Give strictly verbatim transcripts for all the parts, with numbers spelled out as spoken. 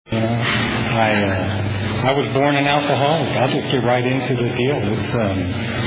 You know, I uh, I was born an alcoholic. I'll just get right into the deal. It's um,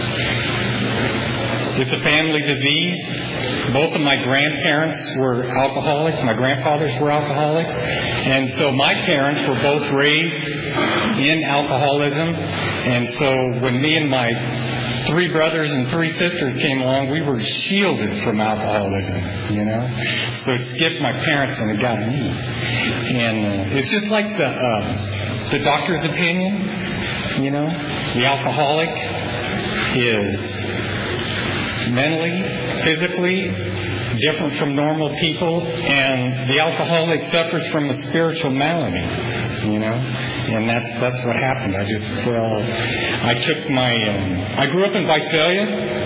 it's a family disease. Both of my grandparents were alcoholics. My grandfathers were alcoholics, and so my parents were both raised in alcoholism. And so when me and my three brothers and three sisters came along, we were shielded from alcoholism, you know. So it skipped my parents and it got me. And uh, it's just like the uh, the doctor's opinion, you know. The alcoholic is mentally, physically different from normal people, and the alcoholic suffers from a spiritual malady, you know. And that's that's what happened. I just fell. I took my. Um, I grew up in Visalia.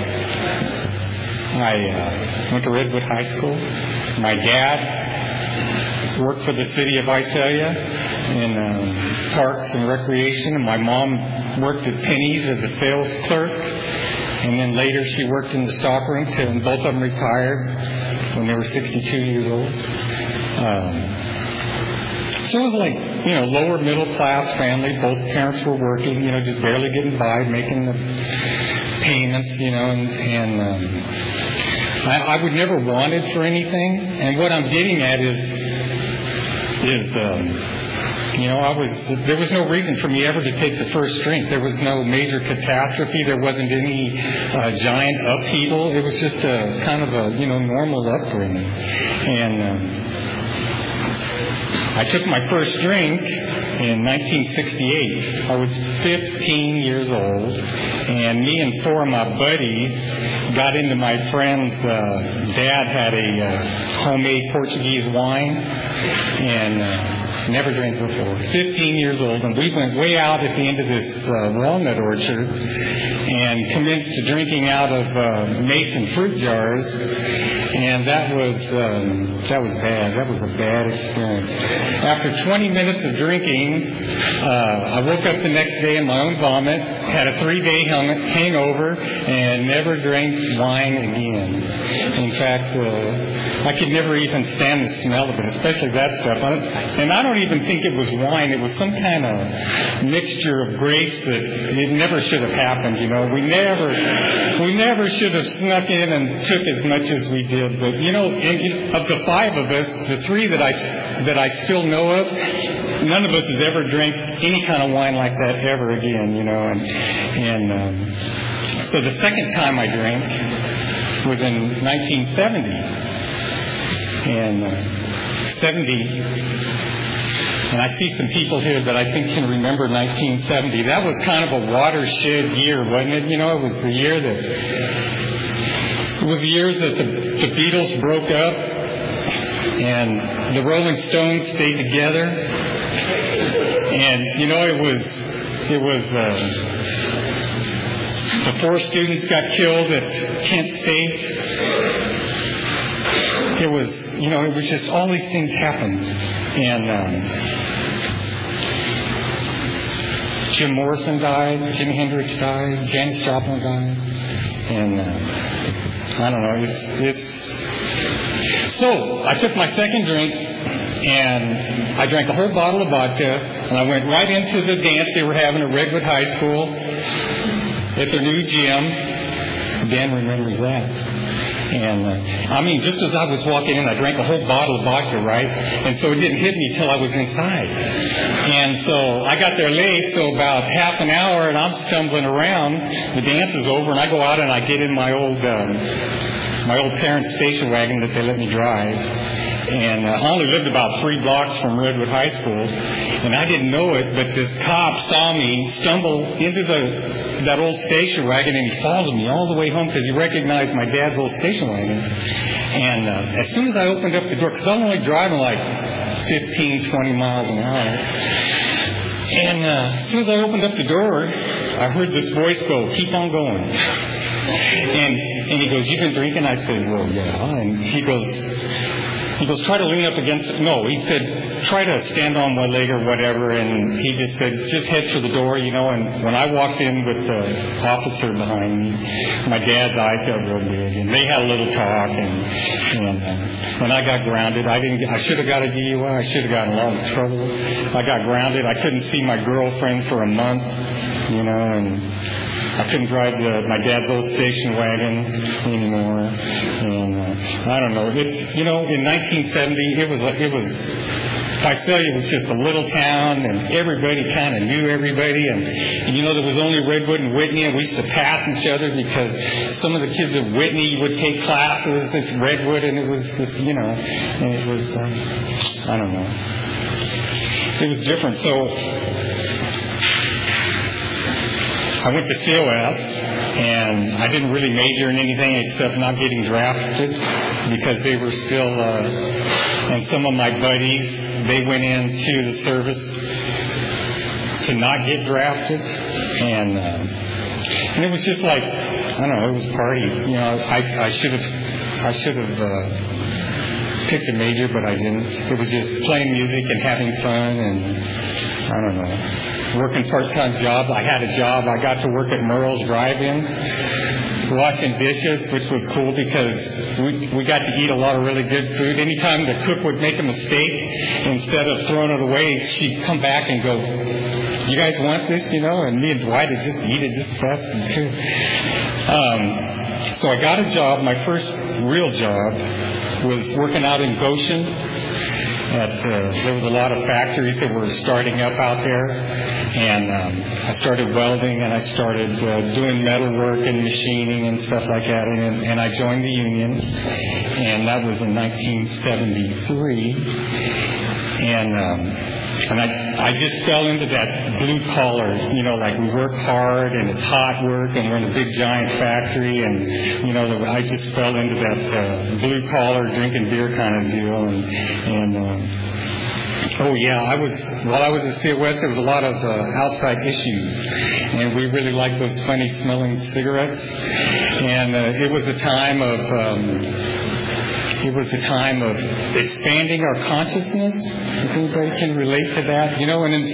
I uh, went to Redwood High School. My dad worked for the city of Visalia in um, parks and recreation, and my mom worked at Penny's as a sales clerk. And then later she worked in the stockroom till and both of them retired when they were sixty-two years old. Um, so it was like, you know, lower middle class family. Both parents were working, you know, just barely getting by, making the payments, you know, and, and um, I, I would never want it for anything. And what I'm getting at is, is um, you know, I was, there was no reason for me ever to take the first drink. There was no major catastrophe. There wasn't any uh, giant upheaval. It was just a kind of a, you know, normal upbringing. And um, I took my first drink in nineteen sixty-eight. I was fifteen years old, and me and four of my buddies got into my friend's, uh, dad had a uh, homemade Portuguese wine, and uh, never drank before. fifteen years old, and we went way out at the end of this uh, walnut orchard and commenced to drinking out of uh, mason fruit jars, and that was um, that was bad. That was a bad experience. After twenty minutes of drinking, uh, I woke up the next day in my own vomit, had a three-day hung- hangover, and never drank wine again. In fact, uh, I could never even stand the smell of it, especially that stuff. And I don't even think it was wine. It was some kind of mixture of grapes that it never should have happened, you know. We never we never should have snuck in and took as much as we did. But, you know, in, of the five of us, the three that I, that I still know of, none of us has ever drank any kind of wine like that ever again, you know. And, and um, so the second time I drank was in nineteen seventy. And uh, seventy, and I see some people here that I think can remember nineteen seventy. That was kind of a watershed year, wasn't it? You know, it was the year that it was the years that the, the Beatles broke up, and the Rolling Stones stayed together, and you know, it was it was uh, the four students got killed at Kent State. It was. You know, it was just all these things happened. And um, Jim Morrison died, Jimi Hendrix died, Janis Joplin died. And uh, I don't know, it's, it's... So, I took my second drink, and I drank a whole bottle of vodka, and I went right into the dance they were having at Redwood High School at their new gym. Dan remembers that. And, uh, I mean, just as I was walking in, I drank a whole bottle of vodka, right? And so it didn't hit me till I was inside. And so I got there late, so about half an hour, and I'm stumbling around. The dance is over, and I go out and I get in my old, um, my old parents' station wagon that they let me drive. And uh, I only lived about three blocks from Redwood High School, and I didn't know it, but this cop saw me stumble into the that old station wagon, and he followed me all the way home because he recognized my dad's old station wagon. And uh, as soon as I opened up the door, because I'm only driving like fifteen, twenty miles an hour, and uh, as soon as I opened up the door, I heard this voice go, "Keep on going." And and he goes, "You've been drinking?" I said, "Well, yeah." And he goes, he goes, try to lean up against it. No, he said, try to stand on one leg or whatever. And he just said, just head for the door, you know. And when I walked in with the officer behind me, my dad's eyes got real big. And they had a little talk. And, and uh, when I got grounded, I didn't. I should have got a D U I. I should have gotten a lot of trouble. I got grounded. I couldn't see my girlfriend for a month, you know, and I couldn't drive the, my dad's old station wagon anymore, and uh, I don't know. It's, you know, in nineteen seventy, it was it was Visalia was just a little town, and everybody kind of knew everybody, and, and you know there was only Redwood and Whitney, and we used to pass each other because some of the kids at Whitney would take classes at Redwood, and it was this, you know, and it was um, I don't know, it was different. So I went to C O S, and I didn't really major in anything except not getting drafted because they were still, uh, and some of my buddies, they went into the service to not get drafted, and, uh, and it was just like, I don't know, it was party. You know, I, I should have, I should have, uh, picked a major, but I didn't. It was just playing music and having fun, and I don't know. Working part-time jobs. I had a job. I got to work at Merle's Drive-In, washing dishes, which was cool because we we got to eat a lot of really good food. Anytime the cook would make a mistake, instead of throwing it away, she'd come back and go, "You guys want this?" You know, and me and Dwight would just eat it just fast and good. Um, so I got a job. My first real job was working out in Goshen. At, uh, there was a lot of factories that were starting up out there, and um, I started welding, and I started uh, doing metal work and machining and stuff like that, and, and I joined the union, and that was in nineteen seventy-three, and um, and I I just fell into that blue collar, you know, like we work hard and it's hot work and we're in a big giant factory, and you know I just fell into that uh, blue collar drinking beer kind of deal, and and um, oh yeah, I was while I was at C O S there was a lot of uh, outside issues, and we really liked those funny smelling cigarettes, and uh, it was a time of um, It was a time of expanding our consciousness. If anybody can relate to that, you know. And in,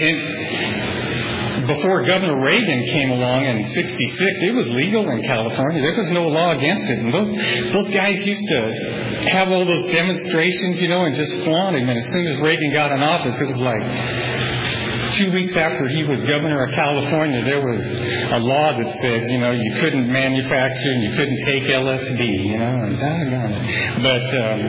in, before Governor Reagan came along in sixty-six, it was legal in California. There was no law against it. And those those guys used to have all those demonstrations, you know, and just flaunt him. And as soon as Reagan got in office, it was like two weeks after he was governor of California, there was a law that said, you know, you couldn't manufacture and you couldn't take L S D, you know, and doggone it. But, um,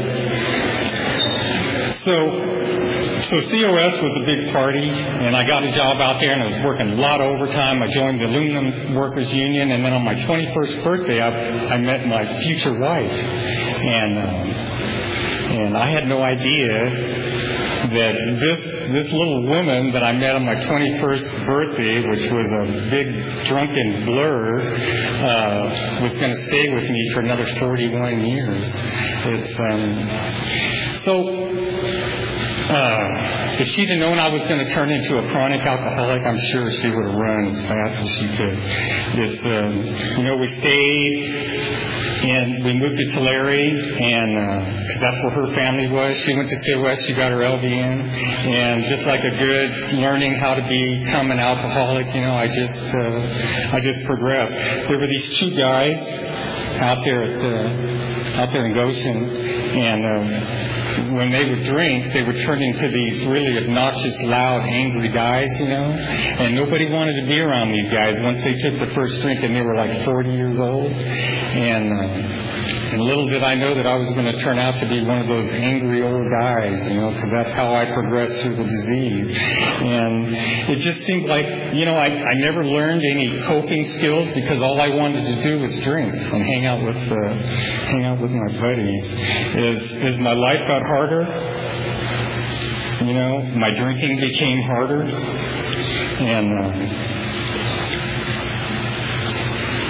so, so C O S was a big party, and I got a job out there, and I was working a lot of overtime. I joined the Aluminum Workers Union, and then on my twenty-first birthday, I, I met my future wife, and, um, and I had no idea that this this little woman that I met on my twenty-first birthday, which was a big drunken blur, uh, was going to stay with me for another forty-one years. It's um, so. Uh, if she'd have known I was going to turn into a chronic alcoholic, I'm sure she would have run as fast as she could. It's um, you know, we stayed. And we moved to Tulare, and because uh, that's where her family was. She went to C O S. She got her L V N, and just like a good learning how to become an alcoholic, you know, I just uh, I just progressed. There were these two guys out there at uh, out there in Goshen, and uh, when they would drink, they would turn into these really obnoxious, loud, angry guys, you know. And nobody wanted to be around these guys once they took the first drink, and they were like forty years old. And, uh, and little did I know that I was going to turn out to be one of those angry old guys, you know, because that's how I progressed through the disease. And it just seemed like, you know, I, I never learned any coping skills because all I wanted to do was drink and hang out with uh, hang out with my buddies. As, as my life got harder, you know, my drinking became harder. And... Uh,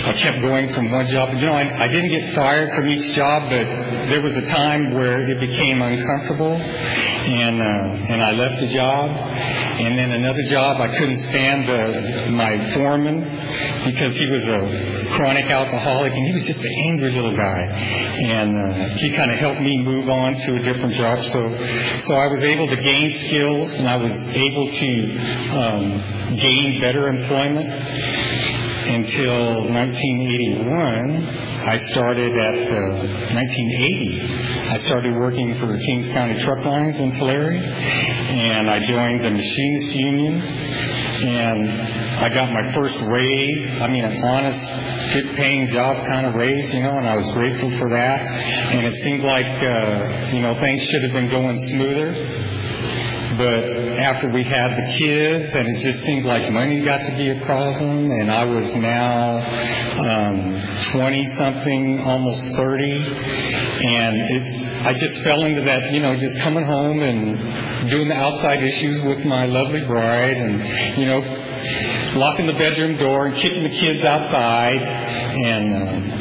I kept going from one job. You know, I, I didn't get fired from each job, but there was a time where it became uncomfortable, and uh, and I left the job. And then another job, I couldn't stand the, my foreman because he was a chronic alcoholic, and he was just an angry little guy. And uh, he kind of helped me move on to a different job. So, so I was able to gain skills, and I was able to um, gain better employment. Until nineteen eighty-one, I started at uh, nineteen eighty. I started working for Kings County Truck Lines in Tulare, and I joined the Machinist Union, and I got my first raise. I mean, an honest, good-paying job kind of raise, you know, and I was grateful for that. And it seemed like, uh, you know, things should have been going smoother. But after we had the kids, and it just seemed like money got to be a problem, and I was now um, twenty-something, almost thirty, and it, I just fell into that, you know, just coming home and doing the outside issues with my lovely bride, and, you know, locking the bedroom door and kicking the kids outside, and um,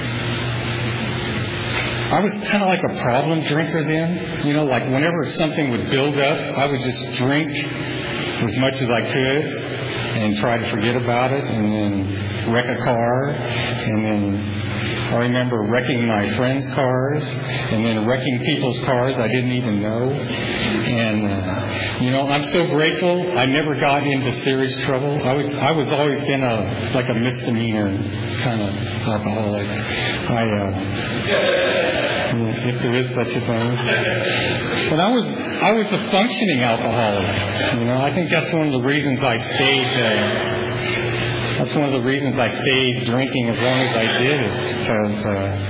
I was kind of like a problem drinker then. You know, like whenever something would build up, I would just drink as much as I could and try to forget about it, and then wreck a car, and then I remember wrecking my friends' cars, and then wrecking people's cars I didn't even know. And, uh, you know, I'm so grateful I never got into serious trouble. I was, I was always been a, like a misdemeanor kind of alcoholic. I, uh, if there is such a thing. But I was, I was a functioning alcoholic. You know, I think that's one of the reasons I stayed, uh, That's one of the reasons I stayed drinking as long as I did, is because uh,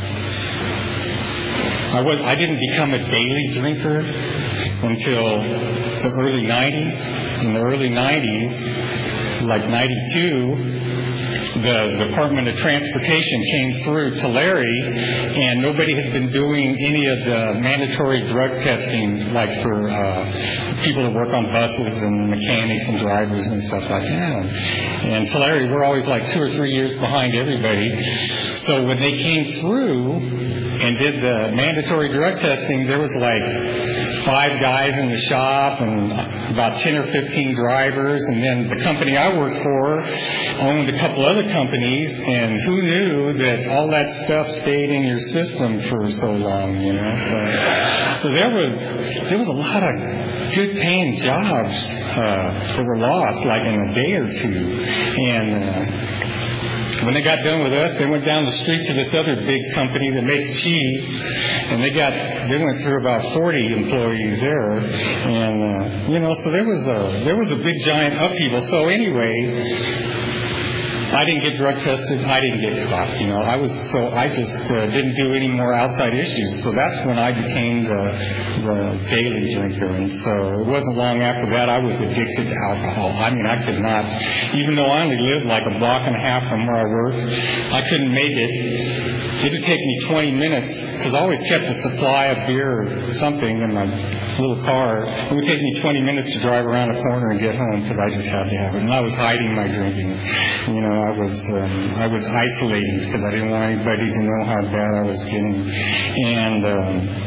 I was I didn't become a daily drinker until the early nineties. In the early nineties, like ninety-two, the Department of Transportation came through Tulare, and nobody had been doing any of the mandatory drug testing, like for uh, people that work on buses and mechanics and drivers and stuff like that. And Tulare, we're always like two or three years behind everybody. So when they came through and did the mandatory drug testing, there was like five guys in the shop and about ten or fifteen drivers, and then the company I worked for owned a couple other companies, and who knew that all that stuff stayed in your system for so long, you know? So, so there was there was a lot of good paying jobs uh, that were lost, like in a day or two, and uh, when they got done with us, they went down the street to this other big company that makes cheese, and they got they went through about forty employees there, and uh, you know, so there was a there was a big giant upheaval. So anyway, I didn't get drug tested. I didn't get caught. You know, I was so I just uh, didn't do any more outside issues. So that's when I became the the daily drinker. And so it wasn't long after that I was addicted to alcohol. I mean, I could not, even though I only lived like a block and a half from where I worked, I couldn't make it. It would take me twenty minutes, because I always kept a supply of beer or something in my little car. It would take me twenty minutes to drive around a corner and get home, because I just had to have it. And I was hiding my drinking. You know, I was um, I was isolating because I didn't want anybody to know how bad I was getting. And um,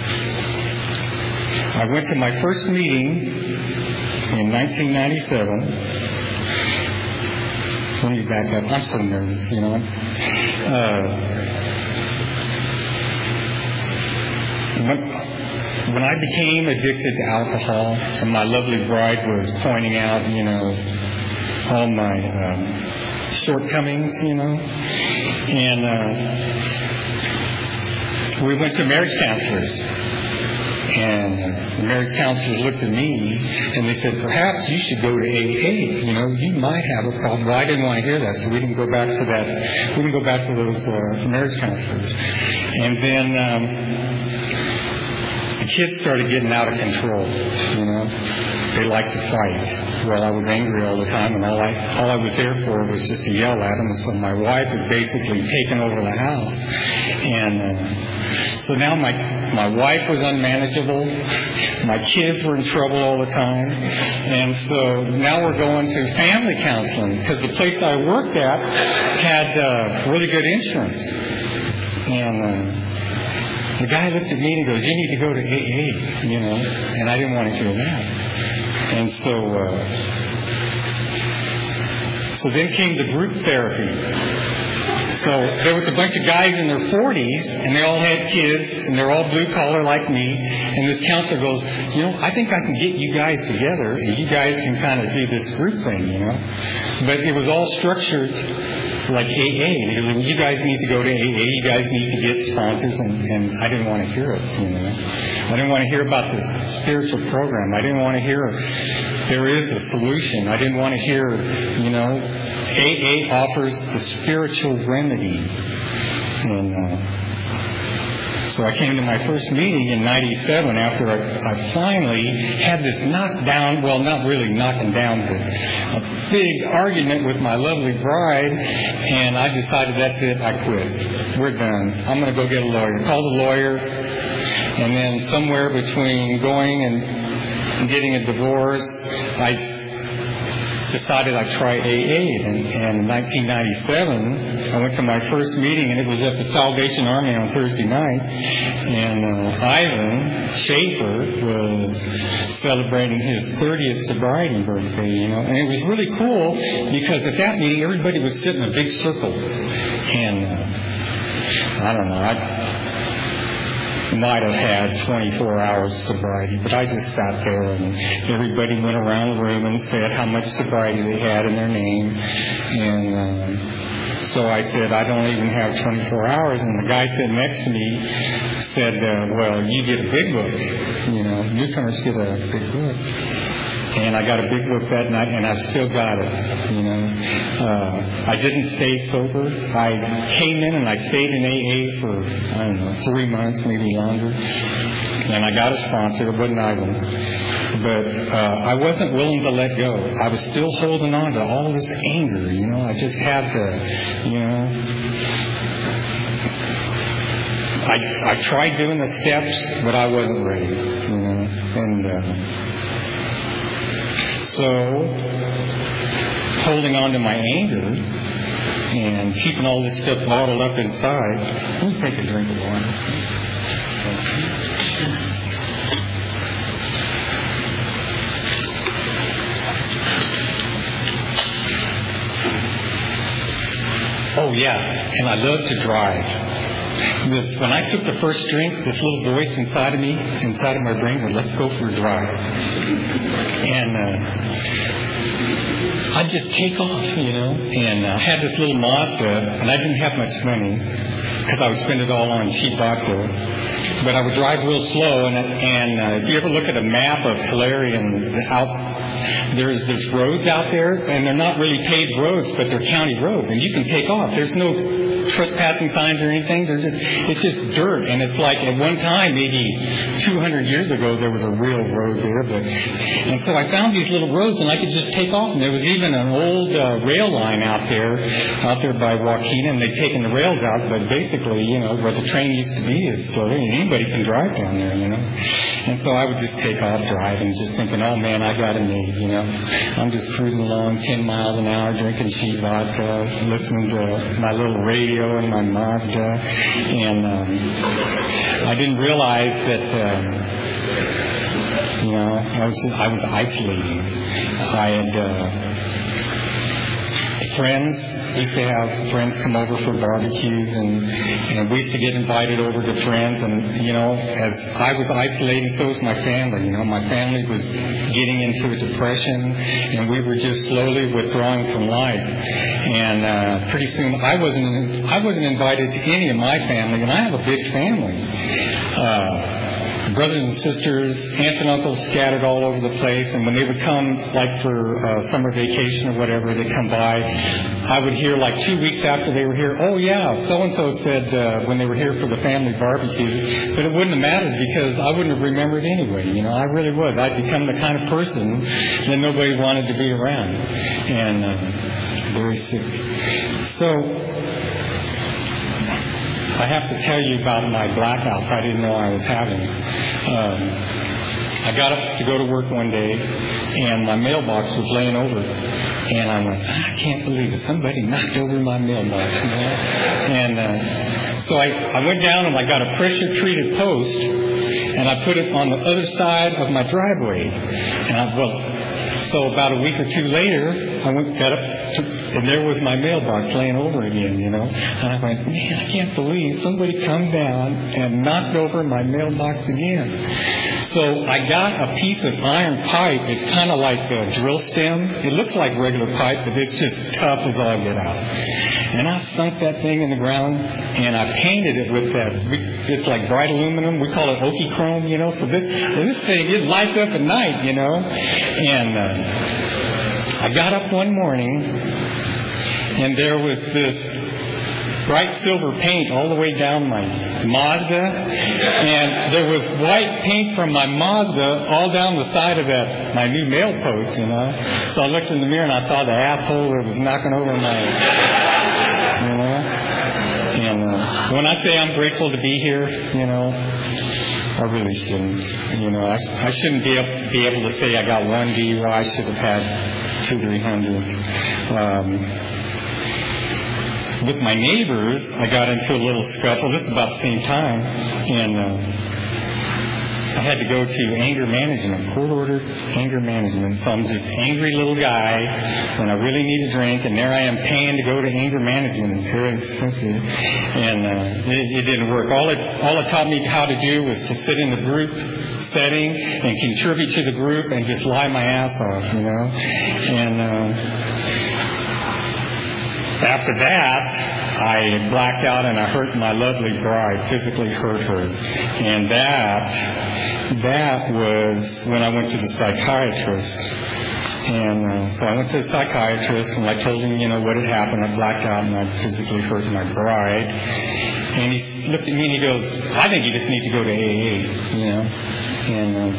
I went to my first meeting in nineteen ninety-seven. Let me back up. I'm so nervous, you know. Uh, when, when I became addicted to alcohol, and my lovely bride was pointing out, you know, all my um, shortcomings, you know, and uh, we went to marriage counselors. And uh, the marriage counselors looked at me and they said, perhaps you should go to A A. You know, you might have a problem. Well, I didn't want to hear that, so we didn't go back to that. We didn't go back to those uh, marriage counselors. And then um, the kids started getting out of control. You know, they liked to fight. Well, I was angry all the time, and all I all I was there for was just to yell at them. So my wife had basically taken over the house, and uh, so now my My wife was unmanageable. My kids were in trouble all the time. And so now we're going to family counseling because the place I worked at had uh, really good insurance. And uh, the guy looked at me and goes, "You need to go to A A," you know, and I didn't want to hear that. And so, uh, so then came the group therapy. So there was a bunch of guys in their forties, and they all had kids, and they're all blue-collar like me. And this counselor goes, "You know, I think I can get you guys together, and you guys can kind of do this group thing, you know." But it was all structured like A A. Because well, you guys need to go to A A. You guys need to get sponsors, and, and I didn't want to hear it, you know. I didn't want to hear about the spiritual program. I didn't want to hear there is a solution. I didn't want to hear, you know, A A offers the spiritual remedy. And uh, so I came to my first meeting in ninety-seven after I, I finally had this knockdown, well, not really knocking down, but a big argument with my lovely bride. And I decided that's it, I quit. We're done. I'm going to go get a lawyer. Called a lawyer. And then somewhere between going and getting a divorce, I decided I'd try A A. And, and in nineteen ninety-seven, I went to my first meeting, and it was at the Salvation Army on Thursday night. And uh, Ivan Schaefer was celebrating his thirtieth sobriety birthday, you know. And it was really cool because at that meeting, everybody was sitting in a big circle. And uh, I don't know, I might have had twenty-four hours sobriety, but I just sat there and everybody went around the room and said how much sobriety they had in their name. And um, so I said, "I don't even have twenty-four hours. And the guy sitting next to me said, uh, "Well, you get a big book. You know, newcomers get a big book." And I got a big book that night, and I've still got it, you know. Uh, I didn't stay sober. I came in and I stayed in A A for, I don't know, three months, maybe longer. And I got a sponsor. It wasn't Ivan. But uh, I wasn't willing to let go. I was still holding on to all this anger, you know. I just had to, you know. I, I tried doing the steps, but I wasn't ready, you know. And... Uh, So, holding on to my anger and keeping all this stuff bottled up inside. Let me take a drink of water. Oh, yeah, and I love to drive. This, when I took the first drink, this little voice inside of me, inside of my brain, was, "Let's go for a drive." And uh, I'd just take off, you know. And I uh, had this little Mazda, and I didn't have much money because I would spend it all on cheap vodka. But I would drive real slow, and, and uh, if you ever look at a map of Tulare and out, there's there's roads out there, and they're not really paved roads, but they're county roads, and you can take off. There's no trespassing signs or anything. They're just, it's just dirt. And it's like at one time, maybe two hundred years ago, there was a real road there. But, and so I found these little roads and I could just take off. And there was even an old uh, rail line out there, out there by Waukeena, and they'd taken the rails out. But basically, you know, where the train used to be is still there. Anybody can drive down there, you know. And so I would just take off driving, just thinking, oh man, I got it made, you know. I'm just cruising along ten miles an hour, drinking cheap vodka, listening to my little radio and my Mazda, and um, I didn't realize that um, you know I was just, I was isolating. I had uh, friends. We used to have friends come over for barbecues, and, and we used to get invited over to friends. And you know, as I was isolating, so was my family. You know, my family was getting into a depression, and we were just slowly withdrawing from life. And uh, pretty soon, I wasn't I wasn't invited to any of my family, and I have a big family. Uh, brothers and sisters, aunts and uncles scattered all over the place. And when they would come, like for uh, summer vacation or whatever, they'd come by, I would hear like two weeks after they were here, oh yeah, so-and-so said uh, when they were here for the family barbecue. But it wouldn't have mattered because I wouldn't have remembered anyway. You know, I really was. I'd become the kind of person that nobody wanted to be around. And uh, very sick. So I have to tell you about my blackouts I didn't know I was having. Um, I got up to go to work one day, and my mailbox was laying over. And I went, I can't believe it. Somebody knocked over my mailbox. You know? And uh, so I, I went down and I got a pressure-treated post, and I put it on the other side of my driveway. And I, well, so about a week or two later, I went got up, to, and there was my mailbox laying over again, you know. And I went, man, I can't believe somebody come down and knocked over my mailbox again. So I got a piece of iron pipe. It's kind of like a drill stem. It looks like regular pipe, but it's just tough as all get out. And I sunk that thing in the ground, and I painted it with that. It's like bright aluminum. We call it okie chrome, you know. So this this thing, it lights up at night, you know. And uh, I got up one morning, and there was this bright silver paint all the way down my Mazda, and there was white paint from my Mazda all down the side of that my new mail post, you know. So I looked in the mirror and I saw the asshole that was knocking over my, you know. And uh, when I say I'm grateful to be here, you know, I really shouldn't. You know, I, I shouldn't be able, be able to say I got one D U I. I should have had two, three hundred. Um, With my neighbors, I got into a little scuffle. This is about the same time, and uh, I had to go to anger management, court-ordered anger management. So I'm this angry little guy when I really need a drink, and there I am paying to go to anger management. It's very expensive, and uh, it, it didn't work. All it all it taught me how to do was to sit in the group setting and contribute to the group and just lie my ass off, you know, and. Uh, After that, I blacked out and I hurt my lovely bride, physically hurt her. And that, that was when I went to the psychiatrist. And uh, so I went to the psychiatrist and I told him, you know, what had happened. I blacked out and I physically hurt my bride. And he looked at me and he goes, I think you just need to go to A A, you know. And um,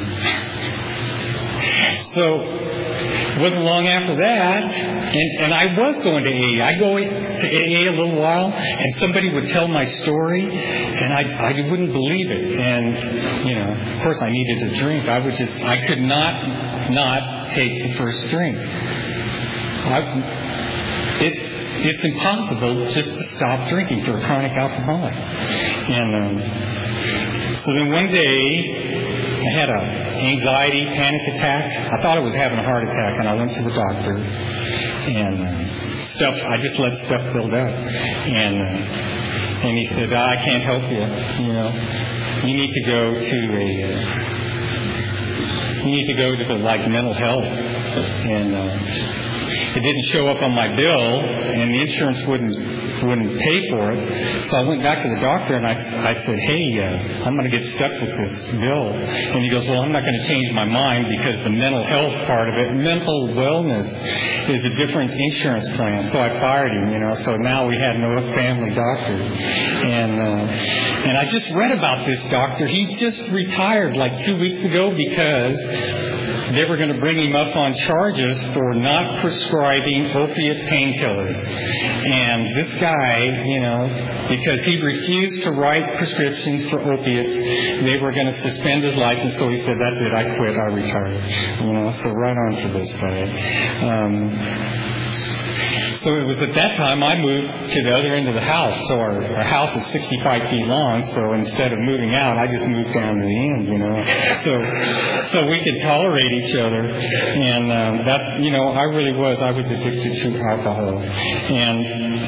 so... It wasn't long after that, and, and I was going to A A. I go to A A a little while, and somebody would tell my story, and I, I wouldn't believe it. And, you know, of course I needed a drink. I would just, I could not, not take the first drink. I, it, it's impossible just to stop drinking for a chronic alcoholic. And um, so then one day, I had an anxiety panic attack. I thought I was having a heart attack, and I went to the doctor, and uh, stuff. I just let stuff build up, and uh, and he said, oh, "I can't help you. You know, you need to go to a uh, you need to go to the like mental health." And uh, it didn't show up on my bill, and the insurance wouldn't. wouldn't pay for it. So I went back to the doctor and I, I said, hey, uh, I'm going to get stuck with this bill. And he goes, well, I'm not going to change my mind because the mental health part of it, mental wellness is a different insurance plan. So I fired him, you know, so now we had no family doctor. And, uh, and I just read about this doctor. He just retired like two weeks ago because they were going to bring him up on charges for not prescribing opiate painkillers. And this guy, you know, because he refused to write prescriptions for opiates, they were going to suspend his license. So he said, that's it, I quit, I retired. You know, so right on for this guy. Um, So it was at that time I moved to the other end of the house. So our, our house is sixty-five feet long. So instead of moving out, I just moved down to the end, you know. So so we could tolerate each other. And um, that, you know, I really was. I was addicted to alcohol and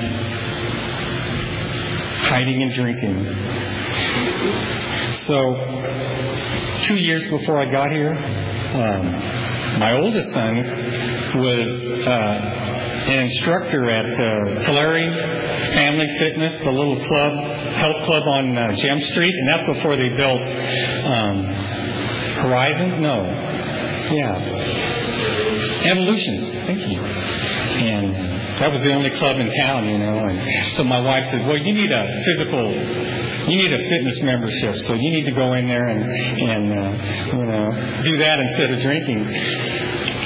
hiding and drinking. So two years before I got here, um, my oldest son was... Uh, an instructor at uh, Tulare Family Fitness, the little club, health club on uh, Gem Street, and that's before they built um, Horizon. No, yeah, Evolutions. Thank you. And that was the only club in town, you know. And so my wife said, "Well, you need a physical, you need a fitness membership, so you need to go in there and and uh, you know do that instead of drinking."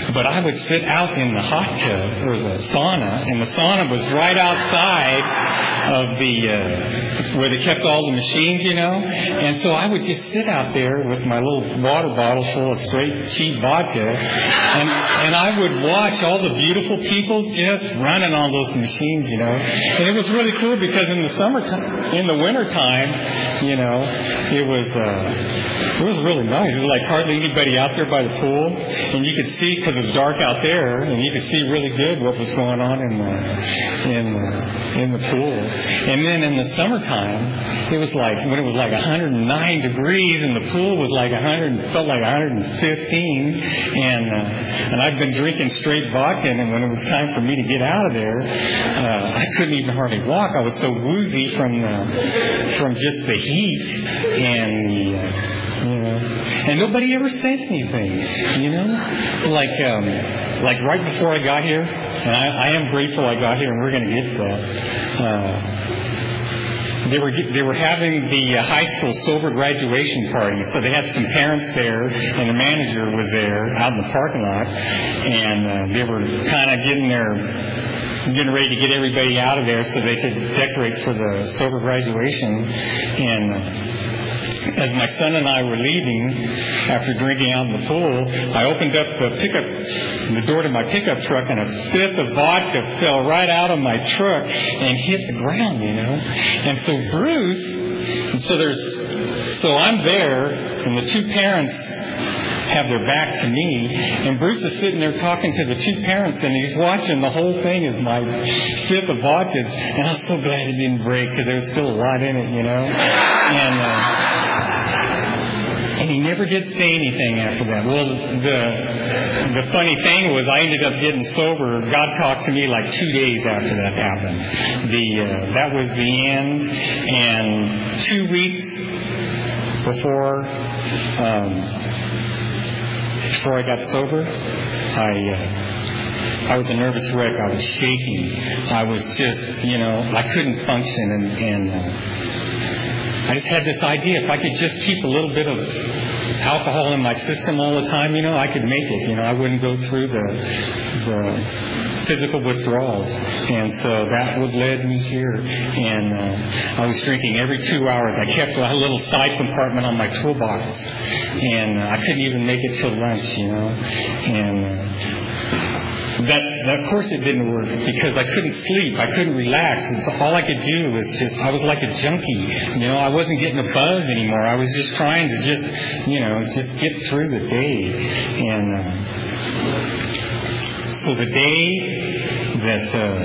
But I would sit out in the hot tub or the sauna, and the sauna was right outside of the uh, where they kept all the machines, you know. And so I would just sit out there with my little water bottle full of straight cheap vodka, and and I would watch all the beautiful people just running on those machines, you know. And it was really cool because in the summer, in the winter time, you know, it was uh, it was really nice. It was like hardly anybody out there by the pool, and you could see because it was dark out there, and you could see really good what was going on in the in the, in the pool. And then in the summertime, it was like when it was like one hundred nine degrees, and the pool was like one hundred, felt like one hundred fifteen, and uh, and I'd been drinking straight vodka, and when it was time for me to get out of there, uh, I couldn't even hardly walk. I was so woozy from the from just the heat and the. Uh, You know, and nobody ever said anything, you know, like um, like right before I got here, and I, I am grateful I got here, and we're going to get to that. Uh, they were they were having the uh, high school sober graduation party, so they had some parents there, and the manager was there out in the parking lot, and uh, they were kind of getting their. getting ready to get everybody out of there so they could decorate for the sober graduation, and. Uh, As my son and I were leaving after drinking out in the pool, I opened up the pickup, the door to my pickup truck, and a fifth of vodka fell right out of my truck and hit the ground, you know. And so Bruce, and so there's, so I'm there, and the two parents have their back to me, and Bruce is sitting there talking to the two parents, and he's watching the whole thing as my fifth of vodka, and I was so glad it didn't break because there was still a lot in it, you know. And uh, And he never did say anything after that. Well, the the funny thing was I ended up getting sober. God talked to me like two days after that happened. The uh, that was the end. And two weeks before um, before I got sober, I uh, I was a nervous wreck. I was shaking. I was just, you know, I couldn't function, and. and uh, I just had this idea, if I could just keep a little bit of alcohol in my system all the time, you know, I could make it. You know, I wouldn't go through the the physical withdrawals. And so that would lead me here. And uh, I was drinking every two hours. I kept a little side compartment on my toolbox. And uh, I couldn't even make it till lunch, you know. And... Uh, That, that, of course, it didn't work because I couldn't sleep. I couldn't relax. And so all I could do was just, I was like a junkie. You know, I wasn't getting a buzz anymore. I was just trying to just, you know, just get through the day. And uh, so the day that, uh,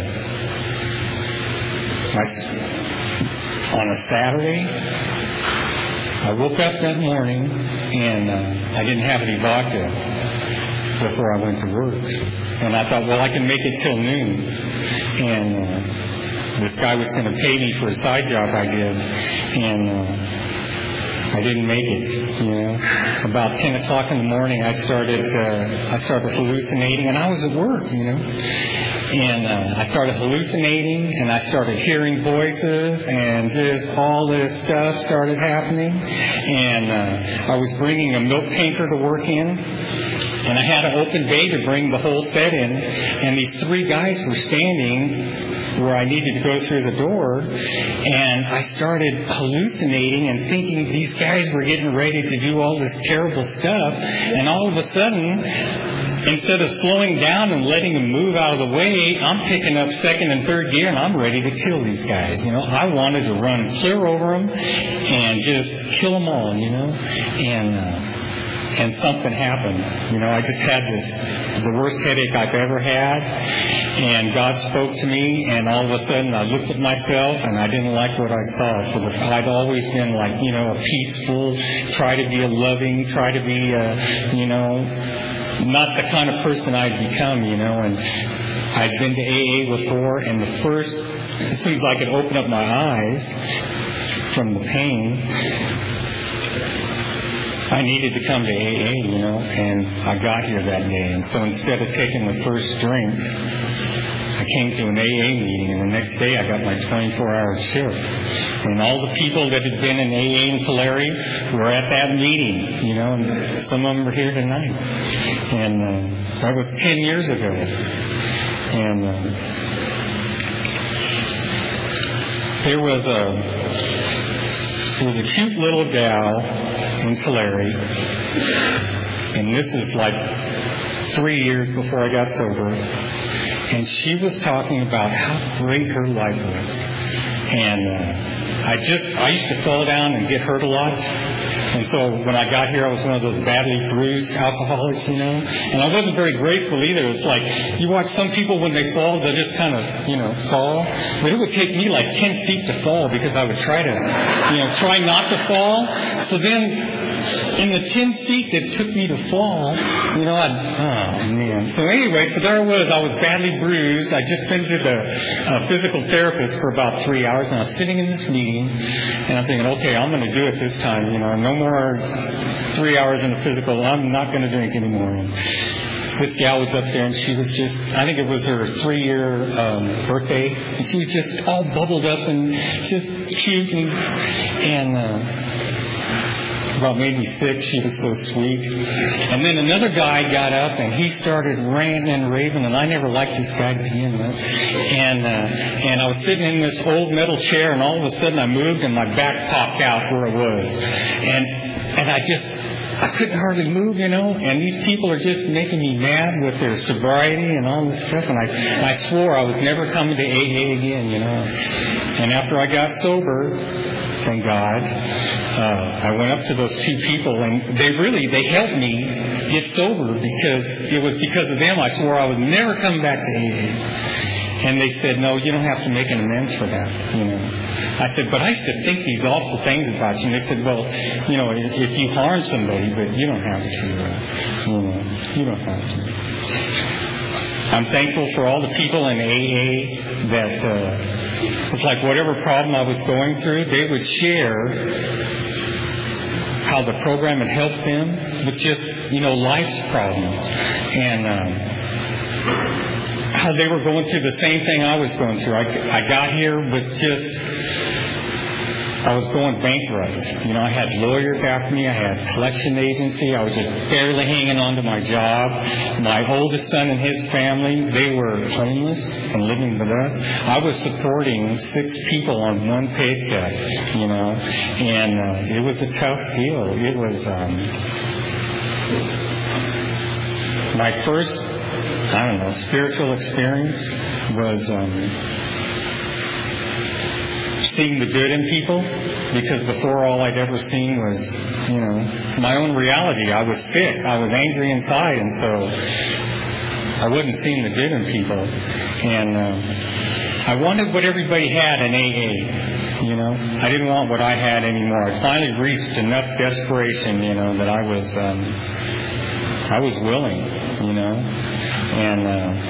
my, on a Saturday, I woke up that morning and uh, I didn't have any vodka before I went to work. And I thought, well, I can make it till noon. And uh, this guy was going to pay me for a side job I did. And uh, I didn't make it, you know. About ten o'clock in the morning, I started uh, I started hallucinating. And I was at work, you know. And uh, I started hallucinating, and I started hearing voices, and just all this stuff started happening. And uh, I was bringing a milk tanker to work in. And I had an open bay to bring the whole set in. And these three guys were standing where I needed to go through the door. And I started hallucinating and thinking these guys were getting ready to do all this terrible stuff. And all of a sudden, instead of slowing down and letting them move out of the way, I'm picking up second and third gear, and I'm ready to kill these guys. You know, I wanted to run clear over them and just kill them all, you know. And... Uh, And something happened. You know, I just had this, the worst headache I've ever had. And God spoke to me, and all of a sudden I looked at myself, and I didn't like what I saw. Because I'd always been like, you know, a peaceful, try to be a loving, try to be, a, you know, not the kind of person I'd become, you know. And I'd been to A A before, and the first, as soon as I could open up my eyes from the pain, I needed to come to A A, you know, and I got here that day. And so instead of taking the first drink, I came to an A A meeting, and the next day I got my twenty-four hour shift. And all the people that had been in A A in Tulare were at that meeting, you know, and some of them are here tonight. And uh, that was ten years ago. And uh, there was a there was a cute little gal in Tulare, and this is like three years before I got sober, and she was talking about how great her life was. And uh, I just, I used to fall down and get hurt a lot. And so when I got here, I was one of those badly bruised alcoholics, you know. And I wasn't very graceful either. It's like, you watch some people when they fall, they just kind of, you know, fall. But it would take me like ten feet to fall because I would try to, you know, try not to fall. So then, in the ten feet that took me to fall, you know, I'd, oh man. So anyway, so there I was. I was badly bruised. I'd just been to the uh, physical therapist for about three hours, and I was sitting in this meeting, and I'm thinking, okay, I'm going to do it this time, you know, no more three hours in a physical. I'm not going to drink anymore. And this gal was up there, and she was just, I think it was her three-year um, birthday, and she was just all bubbled up and just cute, and, and uh, about made me sick. She was so sweet. And then another guy got up and he started ranting and raving, and I never liked this guy to begin with. And uh, and I was sitting in this old metal chair, and all of a sudden I moved and my back popped out where it was. And and I just I couldn't hardly move, you know. And these people are just making me mad with their sobriety and all this stuff. And I I swore I was never coming to A A again, you know. And after I got sober, thank God, uh, I went up to those two people, and they really, they helped me get sober, because it was because of them I swore I would never come back to A A. And they said, no, you don't have to make an amends for that, you know. I said, but I used to think these awful things about you. And they said, well, you know, if you harm somebody, but you don't have to, uh, you know, you don't have to. I'm thankful for all the people in A A that, uh, it's like whatever problem I was going through, they would share how the program had helped them with just, you know, life's problems. And um, how they were going through the same thing I was going through. I, I got here with just, I was going bankrupt. You know, I had lawyers after me. I had collection agency. I was just barely hanging on to my job. My oldest son and his family, they were homeless and living with us. I was supporting six people on one paycheck, you know, and uh, it was a tough deal. It was um, my first, I don't know, spiritual experience was um, seeing the good in people, because before all I'd ever seen was, you know, my own reality. I was sick. I was angry inside, and so I wasn't seeing the good in people. And uh, I wanted what everybody had in A A, you know. I didn't want what I had anymore. I finally reached enough desperation, you know, that I was, um, I was willing, you know, and uh,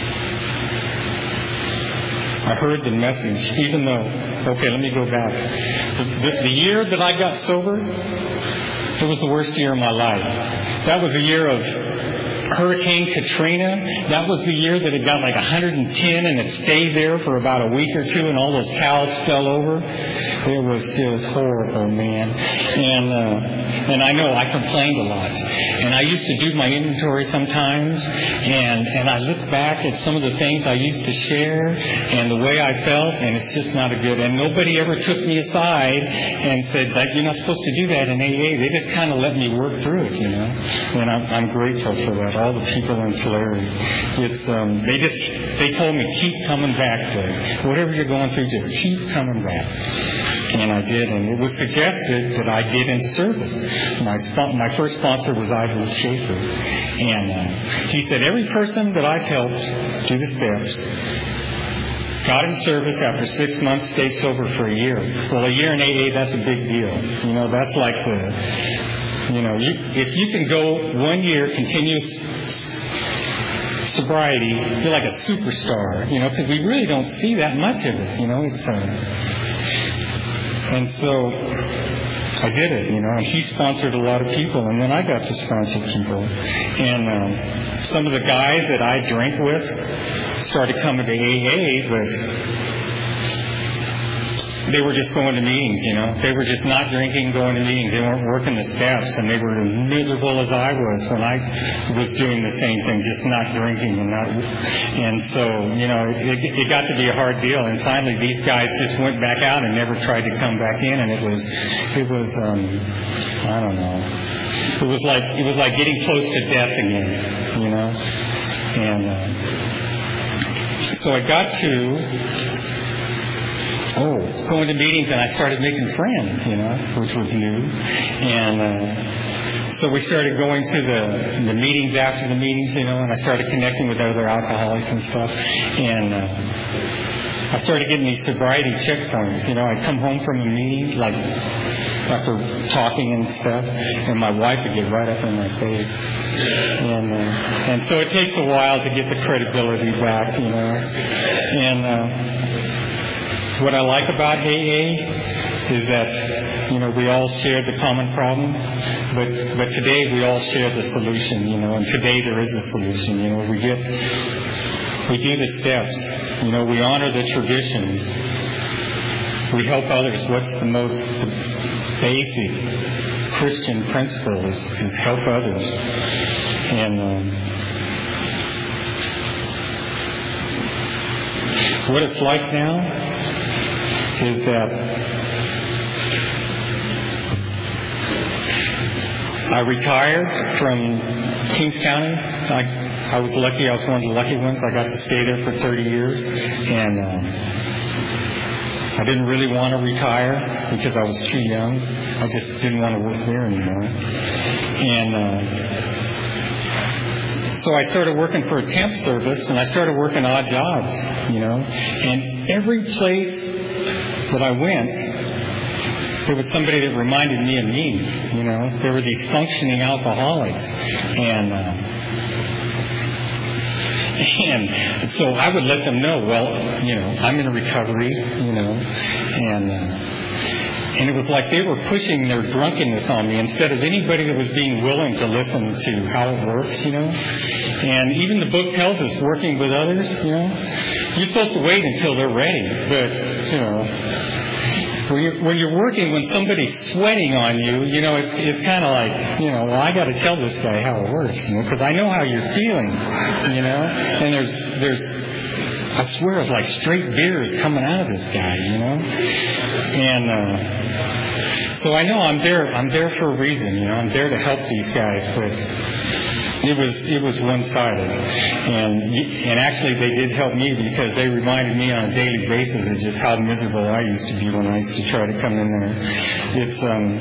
I heard the message, even though, okay, let me go back. The, the, the year that I got sober, it was the worst year of my life. That was a year of Hurricane Katrina. That was the year that it got like one hundred ten, and it stayed there for about a week or two, and all those cows fell over. It was just horrible, man. And uh, and I know I complained a lot. And I used to do my inventory sometimes, and, and I look back at some of the things I used to share and the way I felt, and it's just not a good. And nobody ever took me aside and said, like, you're not supposed to do that in A A. They just kind of let me work through it, you know. And I'm, I'm grateful for that. All the people in Tulare, it's um, they just they told me, keep coming back, Doug. Whatever you're going through, just keep coming back. And I did, and it was suggested that I get in service. My sp- my first sponsor was Ivan Schaefer, and uh, he said every person that I've helped do the steps got in service after six months, stayed sober for a year. Well, a year in A A, that's a big deal. You know, that's like the, you know, you, if you can go one year continuous sobriety, you're like a superstar. You know, because we really don't see that much of it. You know, it's. Uh, And so I did it, you know, and he sponsored a lot of people, and then I got to sponsor people. And um, some of the guys that I drank with started coming to A A, but they were just going to meetings, you know. They were just not drinking, going to meetings. They weren't working the steps, and they were as miserable as I was when I was doing the same thing, just not drinking and not. And so, you know, it, it got to be a hard deal. And finally, these guys just went back out and never tried to come back in. And it was, it was, um, I don't know. It was like it was like getting close to death again, you know. And uh, so I got to. Oh, going to meetings, and I started making friends, you know, which was new. And uh, so we started going to the the meetings after the meetings, you know, and I started connecting with other alcoholics and stuff. And uh, I started getting these sobriety checkpoints. You know, I'd come home from a meeting, like after talking and stuff, and my wife would get right up in my face. And uh, and so it takes a while to get the credibility back, you know. And uh, what I like about A A is that, you know, we all share the common problem, but but today we all share the solution, you know, and today there is a solution, you know. We get, we do the steps, you know, we honor the traditions, we help others. What's the most the basic Christian principle is, is help others. And um, what it's like now is that I retired from Kings County. I, I was lucky. I was one of the lucky ones. I got to stay there for thirty years. And um, I didn't really want to retire because I was too young. I just didn't want to work there anymore. And uh, so I started working for a temp service, and I started working odd jobs, you know. And every place that I went, there was somebody that reminded me of me, you know. There were these functioning alcoholics. And, uh, and so I would let them know, well, you know, I'm in recovery, you know. And, uh, and it was like they were pushing their drunkenness on me instead of anybody that was being willing to listen to how it works, you know. And even the book tells us, working with others, you know, you're supposed to wait until they're ready. But, you know, when you're, when you're working, when somebody's sweating on you, you know, it's it's kind of like, you know, well, I got to tell this guy how it works, you know, because I know how you're feeling, you know. And there's, there's, I swear, it's like straight beers coming out of this guy, you know. And uh, so I know I'm there. I'm there for a reason, you know. I'm there to help these guys, but it was it was one-sided, and and actually they did help me because they reminded me on a daily basis of just how miserable I used to be when I used to try to come in there. It's um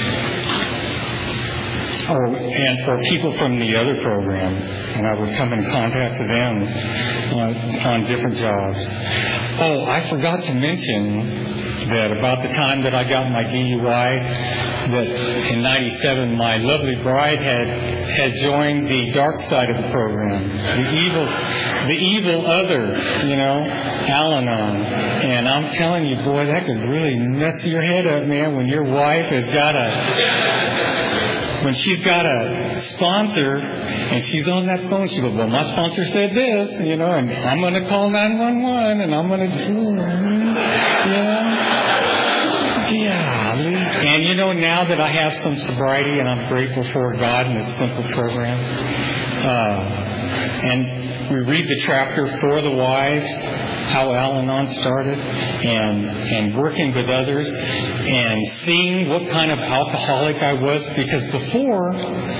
oh, and for people from the other program, and I would come in contact with them on, on different jobs. Oh, I forgot to mention that about the time that I got my D U I, that in ninety-seven my lovely bride had had joined the dark side of the program, the evil, the evil other, you know, Al-Anon. And I'm telling you, boy, that could really mess your head up, man, when your wife has got a, when she's got a sponsor and she's on that phone, she goes, well, my sponsor said this, you know, and I'm going to call nine one one and I'm going to, you know. Yeah, and you know, now that I have some sobriety, and I'm grateful for God and this simple program, uh, and we read the chapter for the wives, how Al-Anon started, and and working with others, and seeing what kind of alcoholic I was, because before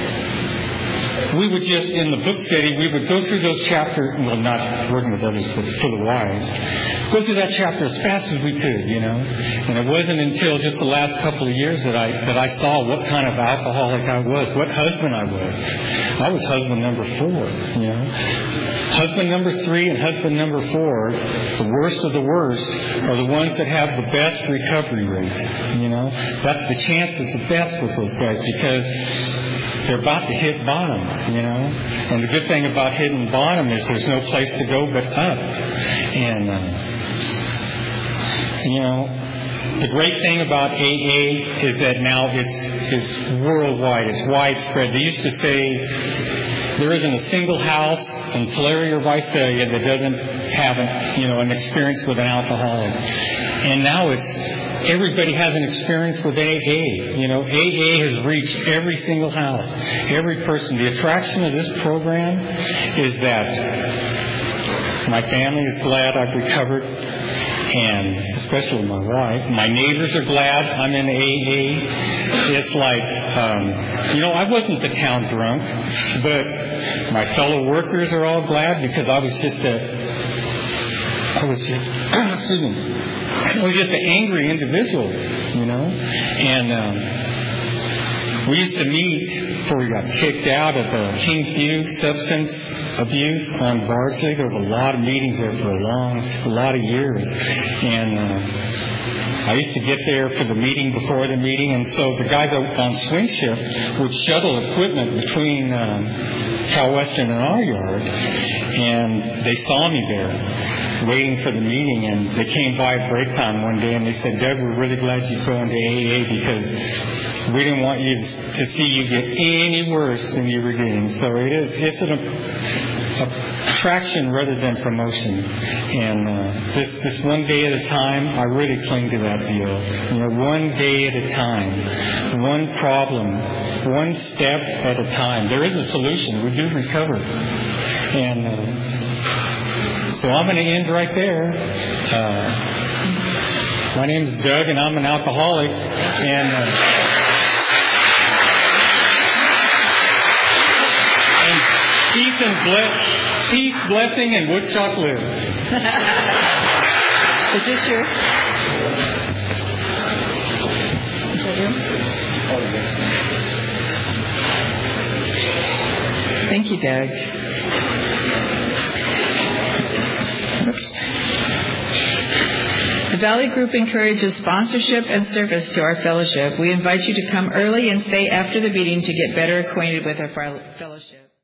we would just, in the book study, we would go through those chapters, well, not working with others, but for the wives, go through that chapter as fast as we could, you know. And it wasn't until just the last couple of years that I that I saw what kind of alcoholic I was, what husband I was. I was husband number four, you know. Husband number three and husband number four, the worst of the worst, are the ones that have the best recovery rate, you know. That the chance is the best with those guys because they're about to hit bottom, you know. And the good thing about hitting bottom is there's no place to go but up. And, uh, you know, the great thing about A A is that now it's, it's worldwide. It's widespread. They used to say There isn't a single house in Tulare or Visalia that doesn't have, a, you know, an experience with an alcoholic. And now it's everybody has an experience with A A. You know, A A has reached every single house, every person. The attraction of this program is that my family is glad I've recovered, and especially my wife. My neighbors are glad I'm in A A. It's like, um, you know, I wasn't the town drunk, but my fellow workers are all glad because I was just a, I was just, excuse me, I was just an angry individual, you know. And um, we used to meet before we got kicked out of the King's View substance abuse on Bardsley. There was a lot of meetings there for a long, a lot of years. And uh, I used to get there for the meeting before the meeting. And so the guys on swing shift would shuttle equipment between um, Cal Western and our yard. And they saw me there waiting for the meeting. And they came by at break time one day and they said, "Doug, we're really glad you joined A A because we didn't want you to see you get any worse than you were getting." So it is, it's an attraction rather than promotion. And uh, this this one day at a time, I really cling to that deal. You know, one day at a time, one problem, one step at a time. There is a solution. We do recover. And uh, so I'm going to end right there. Uh, my name is Doug, and I'm an alcoholic. And uh, Peace and bless, peace, blessing, and Woodstock lives. Is this yours? Is that yours? Thank you, Doug. The Valley Group encourages sponsorship and service to our fellowship. We invite you to come early and stay after the meeting to get better acquainted with our fellowship.